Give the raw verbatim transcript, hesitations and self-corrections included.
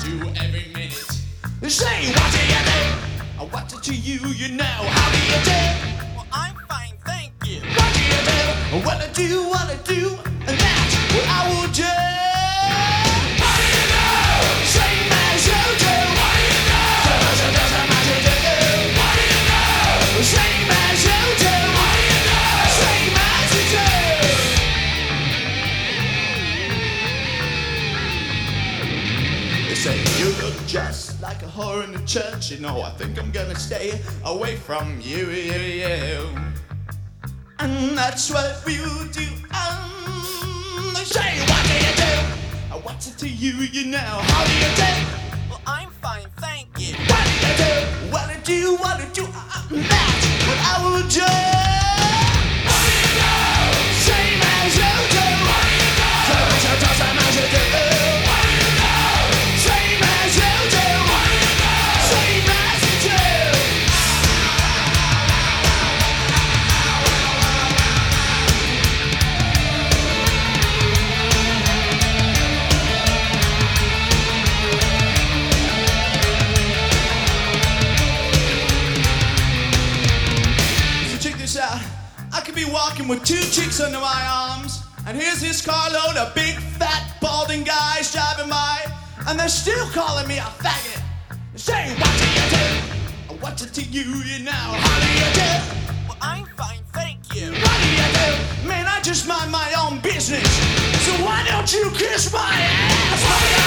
do every minute. Say, what do you do? I want it to you, you know. How do you do? Well, I'm fine, thank you. What do you do? What I do, what I do, and that's what I will do. How do you know? Same as you do. What do you know? Doesn't, doesn't matter to you. What do you know? Same as you do. What do you know? Same as you do. They say you look just like a whore in the church. You know, I think I'm gonna stay away from you, you, you. And that's what we'll do. Um, they say, what do you do? I want it to you, you know. How do you do? Well, I'm fine, thank you. What do you do? What I do, what I do, uh, that's what I will do. What do you know? Same as you do. What do you know? Same as you do, same as you do. What do you know? Same as you do. What do you know? Same as you do. So check this out. I could be walking with two chicks under my arms, and here's this carload of big, fat, balding guys driving by, and they're still calling me a faggot. Saying, what do you do? I want it to you, you know. How do you do? Well, I'm fine, thank you. What do you do? Man, I just mind my own business. So why don't you kiss my ass? What do you